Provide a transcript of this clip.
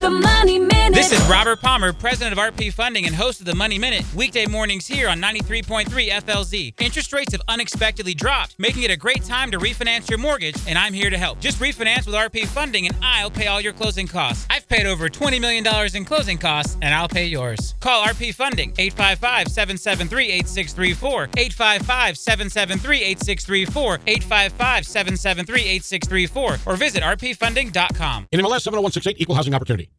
The Money Minute. This is Robert Palmer, president of RP Funding and host of the Money Minute, weekday mornings here on 93.3 FLZ. Interest rates have unexpectedly dropped, making it a great time to refinance your mortgage, and I'm here to help. Just refinance with RP Funding and I'll pay all your closing costs. I've paid over $20 million in closing costs, and I'll pay yours. Call RP Funding, 855-773-8634, 855-773-8634, 855-773-8634, or visit rpfunding.com. In MLS 70168, Equal Housing Opportunity.